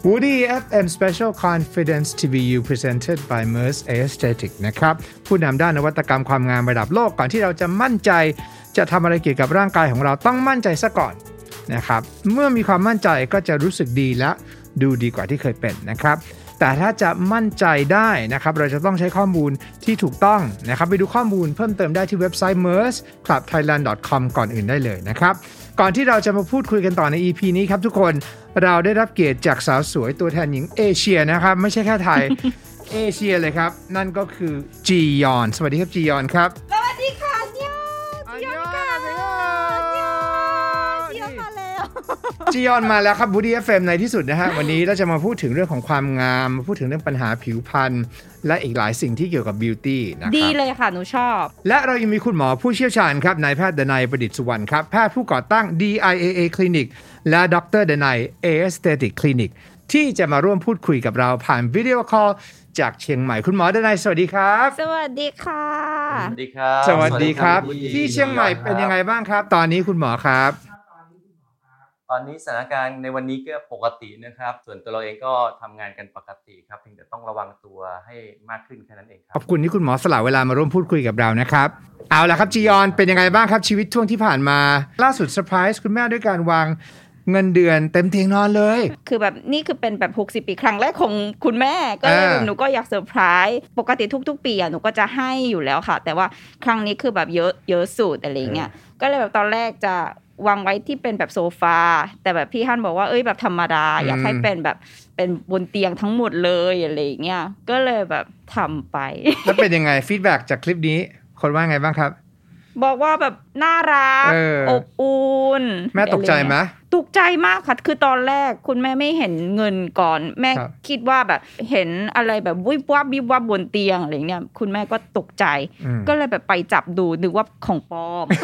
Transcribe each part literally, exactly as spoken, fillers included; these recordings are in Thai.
Woody เอฟ เอ็ม Special Confidence ที วี ยู Presented by Merz Aesthetic นะครับผู้นำด้านนวัตกรรมความงามระดับโลกก่อนที่เราจะมั่นใจจะทำอะไรเกี่ยวกับร่างกายของเราต้องมั่นใจซะก่อนนะครับเมื่อมีความมั่นใจก็จะรู้สึกดีและดูดีกว่าที่เคยเป็นนะครับแต่ถ้าจะมั่นใจได้นะครับเราจะต้องใช้ข้อมูลที่ถูกต้องนะครับไปดูข้อมูลเพิ่มเติมได้ที่เว็บไซต์ เมิร์ซ คลับ ไทยแลนด์ ดอท คอม ก่อนอื่นได้เลยนะครับก่อนที่เราจะมาพูดคุยกันต่อใน อี พี นี้ครับทุกคนเราได้รับเกียรติจากสาวสวยตัวแทนหญิงเอเชียนะครับไม่ใช่แค่ไทย เอเชียเลยครับนั่นก็คือจียอนสวัสดีครับจียอนครับสวัสดีค่ะเนี่ยจียอนค่ะจียอนมาแล้วจียอนมาแล้วครับ Woody เอฟ เอ็ม ในที่สุดนะฮะวันนี้เราจะมาพูดถึงเรื่องของความงามมาพูดถึงเรื่องปัญหาผิวพรรณและอีกหลายสิ่งที่เกี่ยวกับบิวตี้นะครับดีเลยค่ะหนูชอบและเรายังมีคุณหมอผู้เชี่ยวชาญครับนายแพทย์ดนัยประดิษฐ์สุวรรณครับแพทย์ผู้ก่อตั้ง ดี ไอ เอ เอ Clinic และดรดนัย Aesthetic Clinic ที่จะมาร่วมพูดคุยกับเราผ่านวิดีโอคอลจากเชียงใหม่คุณหมอดนัยสวัสดีครับสวัสดีค่ะสวัสดีครับสวัสดีครับที่เชียงใหม่เป็นยังไงบ้างครับตอนนี้คุณหมอครับตอนนี้สถานการณ์ในวันนี้ก็ปกตินะครับส่วนตัวเราเองก็ทำงานกันปกติครับเพียงแต่ต้องระวังตัวให้มากขึ้นแค่นั้นเองครับขอบคุณที่คุณหมอสละเวลามาร่วมพูดคุยกับเรานะครับเอาล่ะครับจียอนเป็นยังไงบ้างครับชีวิตช่วงที่ผ่านมาล่าสุดเซอร์ไพรส์คุณแม่ด้วยการวางเงินเดือนเต็มเตียงนอนเลยคือแบบนี่คือเป็นแบบหกสิบปีครั้งแรกของคุณแม่ก็เลยหนูก็อยากเซอร์ไพรส์ปกติทุกๆปีอ่ะหนูก็จะให้อยู่แล้วค่ะแต่ว่าครั้งนี้คือแบบเยอะเยอะสุดอะไรเงี้ยก็เลยแบบตอนแรกจะวางไว้ที่เป็นแบบโซฟาแต่แบบพี่ฮั่นบอกว่าเอ้ยแบบธรรมดาอยากให้เป็นแบบเป็นบนเตียงทั้งหมดเลยอะไรเงี้ยก็เลยแบบทำไปแล้วเป็นยังไงฟีดแบ็กจากคลิปนี้คนว่าไงบ้างครับบอกว่าแบบน่ารัก อ, อบอุ่นแม่ตกใจไหมตกใจมากค่ะคือตอนแรกคุณแม่ไม่เห็นเงินก่อนแม่คิดว่าแบบเห็นอะไรแบบวิบวับวิบวับบนเตียงอะไรเงี้ยคุณแม่ก็ตกใจก็เลยแบบไปจับดูนึกว่าของปลอม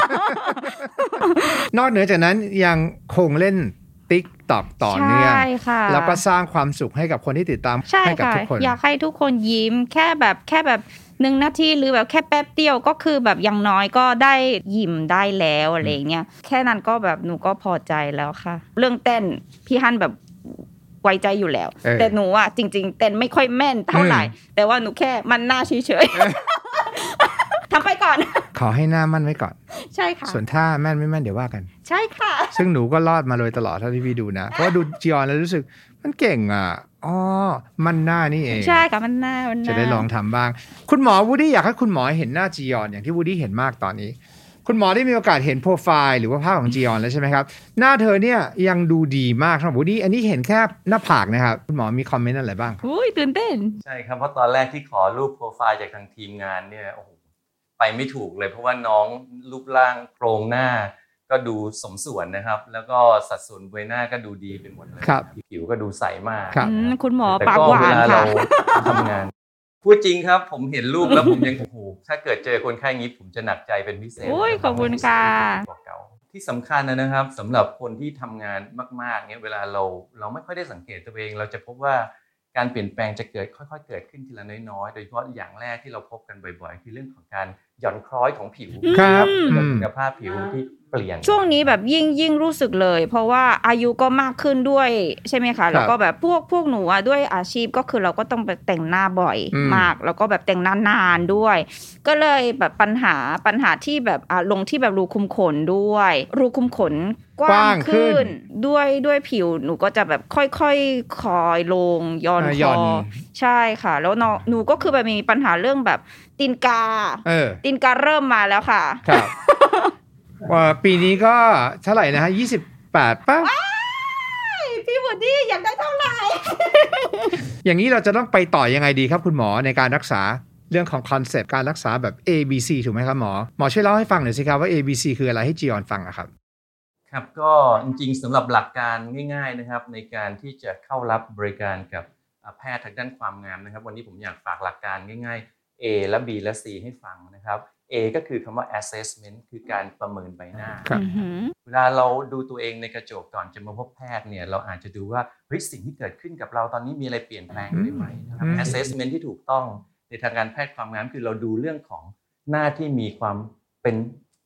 นอกเหนือจากนั้นยังคงเล่นTikTok ต่อเนื่องแล้วก็สร้างความสุขให้กับคนที่ติดตามให้กับทุกคนอยากให้ทุกคนยิ้มแค่แบบแค่แบบหนึ่งนาทีหรือแบบแค่แป๊บเดียวก็คือแบบอย่างน้อยก็ได้ยิ้มได้แล้วอะไรเงี้ยแค่นั้นก็แบบหนูก็พอใจแล้วค่ะเรื่องเต้นพี่ฮั่นแบบไว้ใจอยู่แล้วแต่หนูอ่ะจริงๆเต้นไม่ค่อยแม่นเท่าไหร่แต่ว่าหนูแค่มันหน้าเฉยๆทำไปก่อนขอให้หน้ามั่นไว้ก่อนใช่ค่ะส่วนถ้าแม่นไม่แม่นเดี๋ยวว่ากันใช่ค่ะซึ่งหนูก็รอดมาเลยตลอดเท่าที่พี่ดูนะเพราะว่าดูจียอนแล้วรู้สึกมันเก่งอ่ะอ๋อมันหน้านี่เองใช่ค่ะมันหน้ามันหน้าจะได้ลองทำบ้างคุณหมอวูดดี้อยากให้คุณหมอเห็นหน้าจียอนอย่างที่วูดดี้เห็นมากตอนนี้คุณหมอได้มีโอกาสเห็นโปรไฟล์หรือว่าภาพของจียอนแล้วใช่ไหมครับหน้าเธอเนี่ยยังดูดีมากครับวูดดี้อันนี้เห็นแค่หน้าผากนะครับคุณหมอมีคอมเมนต์อะไรบ้างอุ้ยตื่นเต้นใช่ครับเพราะตอนแรกที่ขอรูปโปรไฟล์จากทางทีมงานเนี่ยโอ้โหไปไม่ถูกเลยเพราะว่าน้องรูปร่างโครงหน้าก็ดูสมส่วนนะครับแล้วก็สัดส่วนใบหน้าก็ดูดีเป็นหมดเลยผิวก็ดูใสมากคุณหมอปากหวานค่ะแต่ก็เวลาเราทำงานพูดจริงครับผมเห็นรูปแล้วผมยังโอ้โหถ้าเกิดเจอคนไข้งี้ผมจะหนักใจเป็นพิเศษโอ้ยขอบคุณค่ะที่สำคัญนะครับสำหรับคนที่ทำงานมากๆเนี่ยเวลาเราเราไม่ค่อยได้สังเกตตัวเองเราจะพบว่าการเปลี่ยนแปลงจะเกิดค่อยๆเกิดขึ้นทีละน้อยๆโดยเฉพาะอย่างแรกที่เราพบกันบ่อยๆคือเรื่องของการหย่อนคล้อยของผิวครับคุณภาพผิวที่เปลี่ยนช่วงนี้แบบยิ่งยิ่งรู้สึกเลยเพราะว่าอายุก็มากขึ้นด้วยใช่ไหมคะแล้วก็แบบพวกพวกหนูอะด้วยอาชีพก็คือเราก็ต้องไปแต่งหน้าบ่อยมากแล้วก็แบบแต่งหน้านานด้วยก็เลยแบบปัญหาปัญหาที่แบบอ่าลงที่แบบรูขุมขนด้วยรูขุมขนกว้างขึ้นด้วยด้วยผิวหนูก็จะแบบค่อยๆคอยลงย้อนคอใช่ค่ะแล้วหนูก็คือแบบมีปัญหาเรื่องแบบตีนกาตีนกาเริ่มมาแล้วค่ะครับว่าปีนี้ก็เท่าไหร่นะฮะยี่สิบแปดป่ะพี่วูดดี้อยากได้เท่าไหร่อย่างนี้เราจะต้องไปต่อยังไงดีครับคุณหมอในการรักษาเรื่องของคอนเซปต์การรักษาแบบ เอ บี ซี ถูกไหมครับหมอหมอช่วยเล่าให้ฟังหน่อยสิครับว่า เอ บี ซี คืออะไรให้จียอนฟังอะครับครับก็จริงๆสำหรับหลักการง่ายๆนะครับในการที่จะเข้ารับบริการกับแพทย์ทางด้านความงามนะครับวันนี้ผมอยากฝากหลักการง่ายๆ A และ B และ C ให้ฟังนะครับ A ก็คือคำว่า assessment คือการประเมินใบหน้าเวลาเราดูตัวเองในกระจกก่อนจะมาพบแพทย์เนี่ยเราอาจจะดูว่าเฮ้ยสิ่งที่เกิดขึ้นกับเราตอนนี้มีอะไรเปลี่ยนแปลงไปไหมนะครับ assessment ที่ถูกต้องในทางการแพทย์ความงามคือเราดูเรื่องของหน้าที่มีความเป็น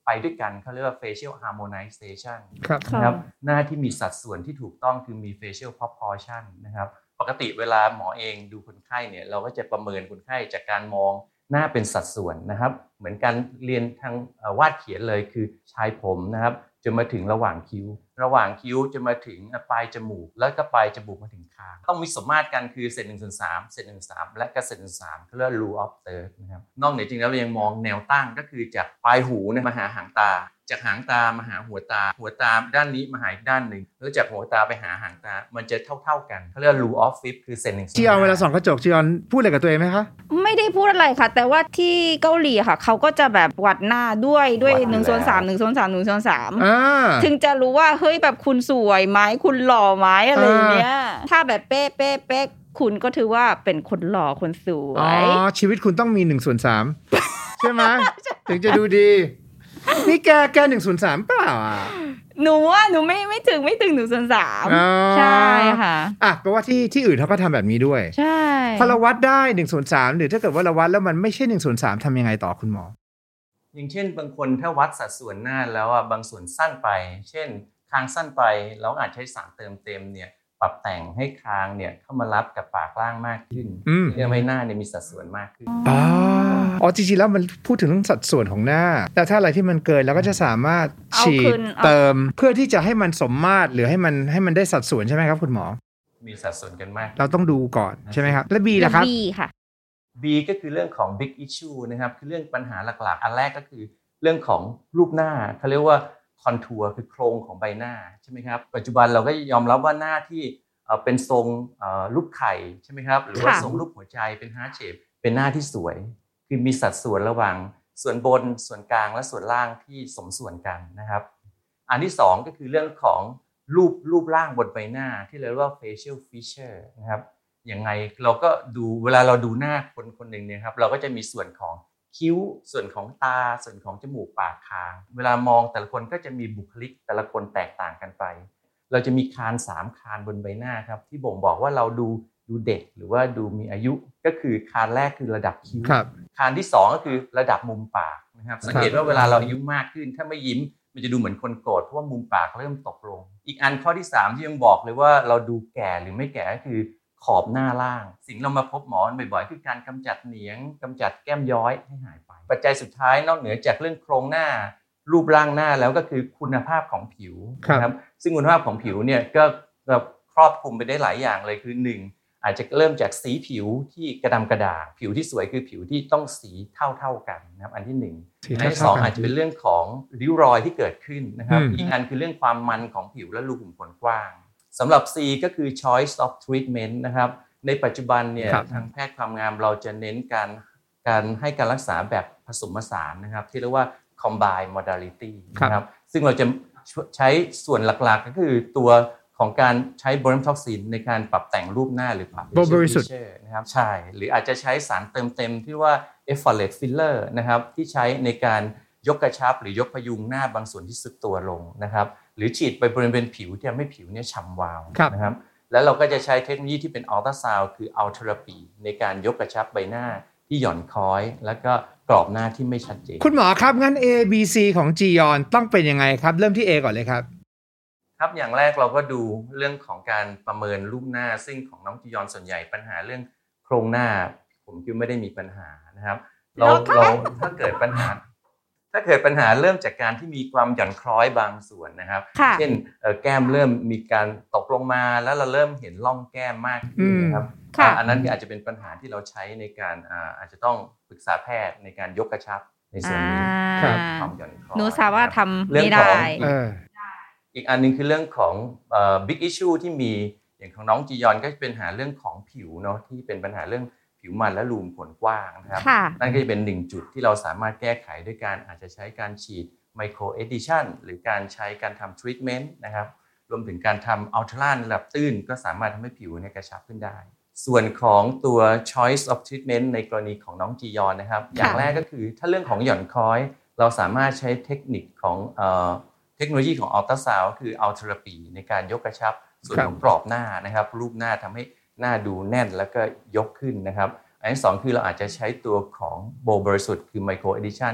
ไปด้วยกันเขาเรียกว่า facial harmonization ครับนะครับหน้าที่มีสัดส่วนที่ถูกต้องคือมี facial proportion นะครับปกติเวลาหมอเองดูคนไข้เนี่ยเราก็จะประเมินคนไข้จากการมองหน้าเป็นสัดส่วนนะครับเหมือนการเรียนทางวาดเขียนเลยคือชายผมนะครับจนมาถึงระหว่างคิ้วระหว่างคิ้วจะมาถึงปลายจมูกแล้วก็ปลายจมูกมาถึงคางต้องมีสมมาตรกันคือเศษหนึ่งส่วนสามเศษหนึ่งส่วนสามและก็เศษหนึ่งส่วนสามเขาเรียก rule of third นะครับนอกเหนือจริงแล้วเรายังมองแนวตั้งก็คือจากปลายหูเนี่ยมาหาหางตาจากหางตามาหาหัวตาหัวตาด้านนี้มาหาอีกด้านหนึ่งแล้วจากหัวตาไปหาหางตามันจะเท่าๆกันเขาเรียก rule of fifth คือเศษหนึ่งส่วนจีออนเวลาส่องกระจกจีออนพูดอะไรกับตัวเองไหมคะไม่ได้พูดอะไรค่ะแต่ว่าที่เกาหลีค่ะเขาก็จะแบบวัดหน้าด้วยด้วยหนึ่งส่วนสาม หนึ่งส่วนสาม หนึ่งส่วนสามถึงจะรู้ว่าเฮ้ยแบบคุณสวยไหมคุณหล่อไหมอะไรอย่างเงี้ยถ้าแบบเป๊ะเป๊ะเป๊ะคุณก็ถือว่าเป็นคนหล่อคนสวยอ๋อชีวิตคุณต้องมีหนึ่งส่วนสามใช่ไหมถึงจะดูดีนี่แกแกหนึ่งส่วนสามเปล่าอ่ะหนูว่าหนูไม่ไม่ถึงไม่ถึงหนึ่งส่วนสามใช่ค่ะอ่ะแปลว่าที่ที่อื่นเขาก็ทำแบบนี้ด้วยใช่พอเราวัดได้หนึ่งส่วนสามหรือถ้าเกิดว่าเราวัดแล้วมันไม่ใช่หนึ่งส่วนสามทำยังไงต่อคุณหมออย่างเช่นบางคนถ้าวัดสัดส่วนหน้าแล้วอ่ะบางส่วนสั้นไปเช่นคางสั้นไปเราอาจใช้สารเติมเต็มเนี่ยปรับแต่งให้คางเนี่ยเข้ามารับกับปากล่างมากขึ้นเพื่อให้หน้าเนี่ยมีสัดส่วนมากขึ้นอ๋ออ๋อจริงๆแล้วมันพูดถึงเรื่องสัดส่วนของหน้าแต่ถ้าอะไรที่มันเกินเราก็จะสามารถฉีดเติมเพื่อที่จะให้มันสมมาตรหรือให้มันให้มันได้สัดส่วนใช่ไหมครับคุณหมอมีสัดส่วนกันมากเราต้องดูก่อนใช่ไหมครับและ B ล่ะครับ B ค่ะ B ก็คือเรื่องของ big issue นะครับคือเรื่องปัญหาหลักๆอันแรกก็คือเรื่องของรูปหน้าเขาเรียกว่าคอนทัวร์คือโครงของใบหน้าใช่ไหมครับปัจจุบันเราก็ยอมรับว่าหน้าที่เป็นทรงรูปไข่ใช่ไหมครับหรือว่าทรงรูปหัวใจเป็นฮาร์ทเชปเป็นหน้าที่สวยคือมีสัดส่วนระหว่างส่วนบนส่วนกลางและส่วนล่างที่สมส่วนกันนะครับอันที่สองก็คือเรื่องของรูปรูปร่างบนใบหน้าที่เรียกว่า facial feature นะครับยังไงเราก็ดูเวลาเราดูหน้าคนคนหนึ่งเนี่ยครับเราก็จะมีส่วนของคิ้วส่วนของตาส่วนของจมูกปากคางเวลามองแต่ละคนก็จะมีบุคลิกแต่ละคนแตกต่างกันไปเราจะมีคานสามคานบนใบหน้าครับที่บ่งบอกว่าเราดูดูเด็กหรือว่าดูมีอายุก็คือคานแรกคือระดับคิ้วคานที่สองก็คือระดับมุมปากนะครับสังเกตว่าเวลาเราอายุมากขึ้นถ้าไม่ยิ้มมันจะดูเหมือนคนโกรธเพราะว่ามุมปากเริ่มตกลงอีกอันข้อที่สามที่ยังบอกเลยว่าเราดูแก่หรือไม่แก่ก็คือขอบหน้าล่างสิ่งเรามาพบหมอบ่อยๆคือการกำจัดเหนียงกำจัดแก้มย้อยให้หายไปปัจจัยสุดท้ายนอกเหนือจากเรื่องโครงหน้ารูปร่างหน้าแล้วก็คือคุณภาพของผิวนะครับซึ่งคุณภาพของผิวเนี่ยก็ครอบคลุมไปได้หลายอย่างเลยคือหนึ่งอาจจะเริ่มจากสีผิวที่กระดำกระด่างผิวที่สวยคือผิวที่ต้องสีเท่าๆกันนะครับอันที่หนึ่งอันที่สองอาจจะเป็นเรื่องของริ้วรอยที่เกิดขึ้นนะครับอีกอันคือเรื่องความมันของผิวและรูขุมขนกว้างสำหรับ C ก็คือ choice of treatment นะครับในปัจจุบันเนี่ยทางแพทย์ความงามเราจะเน้นการการให้การรักษาแบบผสมผสานนะครับที่เรียกว่า combine modality นะครับซึ่งเราจะใช้ส่วนหลักๆก็คือตัวของการใช้โบร i มท็อกซินในการปรับแต่งรูปหน้าหรือปรับ facial feature นะครับใช่หรืออาจจะใช้สารเติมเต็มที่ว่า efflorate filler นะครับที่ใช้ในการยกกระชับหรือยกพยุงหน้าบางส่วนที่สึกตัวลงนะครับหรือฉีดไปบริเวณผิวที่ทำให้ผิวเนี่ยฉ่ำวาวนะครับแล้วเราก็จะใช้เทคโนโลยีที่เป็นอัลตราซาวด์คืออัลเทอราปีในการยกกระชับใบหน้าที่หย่อนคล้อยแล้วก็กรอบหน้าที่ไม่ชัดเจนคุณหมอครับงั้น A B C ของจียอนต้องเป็นยังไงครับเริ่มที่ A ก่อนเลยครับครับอย่างแรกเราก็ดูเรื่องของการประเมินรูปหน้าซึ่งของน้องจียอนส่วนใหญ่ปัญหาเรื่องโครงหน้าผมคิดไม่ได้มีปัญหานะครับเราเราถ้าเกิดปัญหาถ้าเกิดปัญหาเริ่มจากการที่มีความหย่อนคล้อยบางส่วนนะครับเช่นแก้มเริ่มมีการตกลงมาแล้วเราเริ่มเห็นร่องแก้มมากขึ้นนะครับอันนั้นอาจจะเป็นปัญหาที่เราใช้ในการอาจจะต้องปรึกษาแพทย์ในการยกกระชับในส่วนนี้ความหย่อนคล้อยหนูสามารถทำไม่ได้อีกอันนึงคือเรื่องของ big issue ที่มีอย่างของน้องจียอนก็เป็นปัญหาเรื่องของผิวเนาะที่เป็นปัญหาเรื่องผิวมันและรูขุมขนกว้างนะครับนั่นก็จะเป็นหนึ่งจุดที่เราสามารถแก้ไขด้วยการอาจจะใช้การฉีด micro adhesion หรือการใช้การทำ treatment นะครับรวมถึงการทำ ultra ระดับตื้นก็สามารถทำให้ผิวเนี่ยกระชับขึ้นได้ส่วนของตัว choice of treatment ในกรณีของน้องจียอนนะครับอย่างแรกก็คือถ้าเรื่องของหย่อนคล้อยเราสามารถใช้เทคนิคของเอ่อเทคโนโลยีของอัลตราซาวด์คืออัลเทอราปีในการยกกระชับส่วนของกรอบหน้านะครับรูปหน้าทำให้หน้าดูแน่นแล้วก็ยกขึ้นนะครับอันที่สองคือเราอาจจะใช้ตัวของโบบริสุทธิ์คือไมโครเอดิชันเนี่ย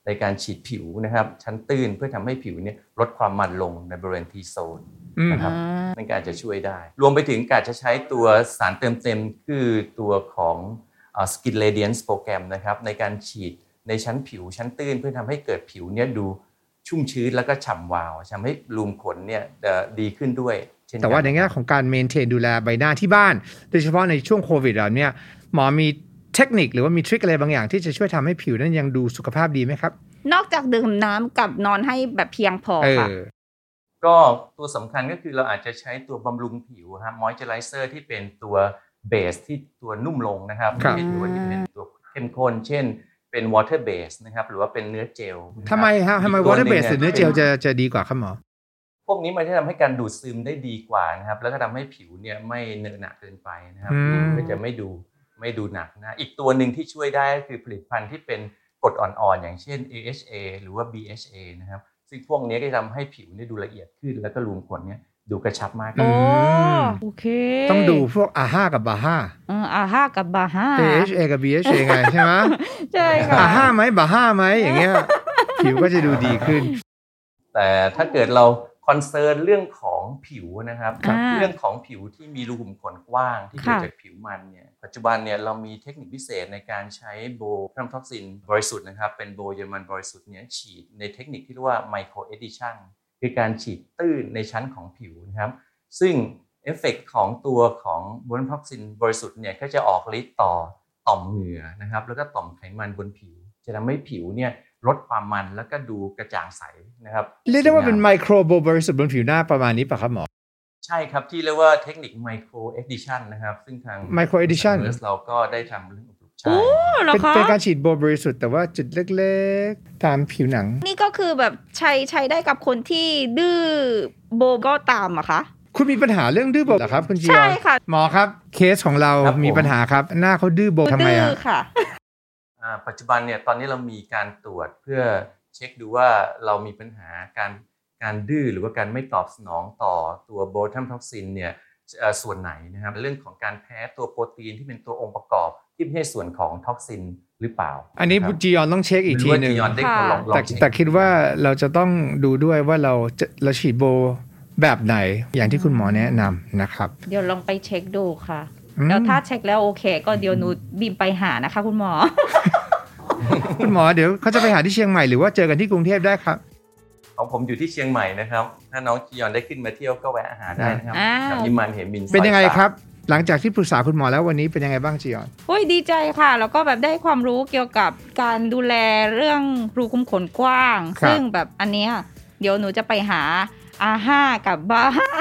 ในการฉีดผิวนะครับชั้นตื้นเพื่อทำให้ผิวเนี่ยลดความมันลงในบริเวณ T-zone นะครับนั่นก็อาจจะช่วยได้รวมไปถึงการจะใช้ตัวสารเติมเต็มคือตัวของ Skin Radiance โปรแกรมนะครับในการฉีดในชั้นผิวชั้นตื้นเพื่อทำให้เกิดผิวเนี่ยดูชุ่มชื้นแล้วก็ฉ่ำวาวทำให้รูมขนเนี่ยดีขึ้นด้วยแต่ว่าในแง่ของการเมนเทนดูแลใบหน้าที่บ้านโดยเฉพาะในช่วงโควิดแบบนี้หมอมีเทคนิคหรือว่ามีทริคอะไรบางอย่างที่จะช่วยทำให้ผิวนั้นยังดูสุขภาพดีไหมครับนอกจากดื่มน้ำกับนอนให้แบบเพียงพอค่ะก็ตัวสำคัญก็คือเราอาจจะใช้ตัวบำรุงผิวฮะมอยเจอไรเซอร์ที่เป็นตัวเบสที่ตัวนุ่มลงนะครับไม่ใช่ตัวที่เป็นตัวเข้มข้นเช่นเป็น water base นะครับหรือว่าเป็นเนื้อเจลทำไมฮะทำไม water base หรือเนื้อเจลจะจะดีกว่าครับหมอพวกนี้มันจะทำให้การดูดซึมได้ดีกว่านะครับแล้วก็ทำให้ผิวเนี่ยไม่เหนอะหนะเกินไปนะครับก็จะไม่ดูไม่ดูหนักนะอีกตัวหนึ่งที่ช่วยได้ก็คือผลิตภัณฑ์ที่เป็นกรดอ่อนๆอย่างเช่น เอ เอช เอ หรือว่า บี เอช เอ นะครับซึ่งพวกนี้ก็จะทำให้ผิวเนี่ยดูละเอียดขึ้นแล้วก็รูมขนเนี่ยดูกระชับมากขึ้นโอเคต้องดูพวกอาห้ากับบาห้าเอออาห้ากับบาห้าเอ เอช เอ กับ บี เอช เอ ไงใช่ไหมใช่ค่ะอาห้าไหมบาห้าไหมอย่างเงี้ยผิวก็จะดูดีขึ้นแต่ถ้าเกิดเราคอนเซิร์นเรื่องของผิวนะครับเรื่องของผิวที่มีรูขุมขนกว้างที่เกิดจากผิวมันเนี่ยปัจจุบันเนี่ยเรามีเทคนิคพิเศษในการใช้โบพลัมท็อกซินบริสุทธิ์นะครับเป็นโบเยอรมันบริสุทธิ์เนี่ยฉีดในเทคนิคที่เรียกว่าไมโครเอดิชันคือการฉีดตื้นในชั้นของผิวนะครับซึ่งเอฟเฟกต์ของตัวของโบพลัมท็อกซินบริสุทธิ์เนี่ยก็จะออกฤทธิ์ต่อต่อมเหงื่อนะครับแล้วก็ต่อมไขมันบนผิวจะทำให้ผิวเนี่ยลดความมันแล้วก็ดูกระจ่างใสนะครับเรียกได้ว่าเป็นไมโครโบบริสุทธิ์บนผิวหน้าประมาณนี้ป่ะครับหมอใช่ครับที่เรียกว่าเทคนิคไมโครเอดิชันนะครับซึ่งทางไมโครเอดิชันเราก็ได้ทำเรื่องใช่เป็นการฉีดโบบริสุทธิ์แต่ว่าจุดเล็กๆตามผิวหนังนี่ก็คือแบบใช้ใช้ได้กับคนที่ดื้อโบก็ตามอะคะคุณมีปัญหาเรื่องดื้อโบเหรอครับคุณจียอนใช่ค่ะหมอครับเคสของเรามีปัญหาครับหน้าเขาดื้อโบทำไมอะปัจจุบันเนี่ยตอนนี้เรามีการตรวจเพื่อเช็คดูว่าเรามีปัญหาการการดื้อหรือว่าการไม่ตอบสนองต่อตัวโบทัมท็อกซินเนี่ยส่วนไหนนะครับเรื่องของการแพ้ตัวโปรตีนที่เป็นตัวองค์ประกอบที่ไม่ใช่ส่วนของท็อกซินหรือเปล่าอันนี้จียอนต้องเช็คอีกทีนึงแต่แต่คิดว่าเราจะต้องดูด้วยว่าเราจะเราฉีดโบแบบไหนอย่างที่คุณหมอแนะนำนะครับเดี๋ยวลองไปเช็คดูค่ะแล้วถ้าเช็คแล้วโอเคก็เดี๋ยวหนูบินไปหานะคะคุณหมอคุณหมอเดี๋ยวเขาจะไปหาที่เชียงใหม่หรือว่าเจอกันที่กรุงเทพได้ครับของผมอยู่ที่เชียงใหม่นะครับถ้าน้องจียอนได้ขึ้นมาเที่ยวก็แวะอาหารได้นะครับนิมานเหมินเป็นยังไงครับหลังจากที่ปรึกษาคุณหมอแล้ววันนี้เป็นยังไงบ้างจียอนโอ้ยดีใจค่ะแล้วก็แบบได้ความรู้เกี่ยวกับการดูแลเรื่องรูขุมขนกว้างซึ่งแบบอันเนี้ยเดี๋ยวหนูจะไปหาอาห้ากับบาห้า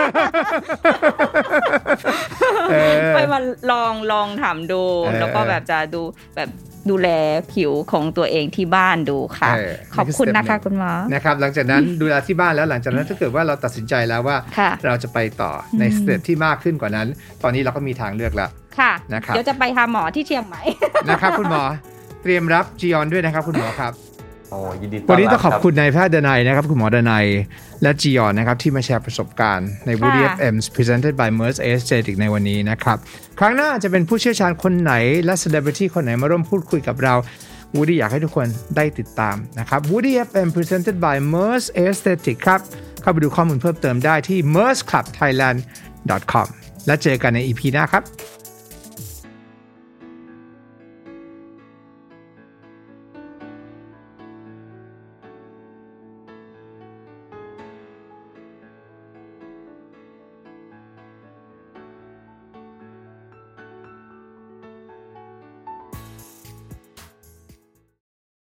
ไปมาลองลองทำดูแล้วก็แบบจะดูแบบดูแลผิวของตัวเองที่บ้านดูค่ะขอบคุณนะคะคุณหมอนะครับหลังจากนั้นดูแลที่บ้านแล้วหลังจากนั้นถ้าเกิดว่าเราตัดสินใจแล้วว่าเราจะไปต่อในสเต็ปที่มากขึ้นกว่านั้นตอนนี้เราก็มีทางเลือกแล้วค่ะนะครับเดี๋ยวจะไปหาหมอที่เชียงใหม่นะครับคุณหมอเตรียมรับจียอนด้วยนะครับคุณหมอครับโอ้ยินดีต้อนรับวันนี้ต้องขอบคุณนายแพทย์ดนัยนะครับคุณหมอดนัยและจียอนนะครับที่มาแชร์ประสบการณ์ใน Woody เอฟ เอ็ม Presented by Merz Aesthetic ในวันนี้นะครับครั้งหน้าจะเป็นผู้เชี่ยวชาญคนไหนและ Celebrity คนไหนมาร่วมพูดคุยกับเรา Woody อยากให้ทุกคนได้ติดตามนะครับ Woody เอฟ เอ็ม Presented by Merz Aesthetic ครับเข้าไปดูข้อมูลเพิ่มเติมได้ที่ merz club thailand dot com และเจอกันใน อี พี หน้าครับ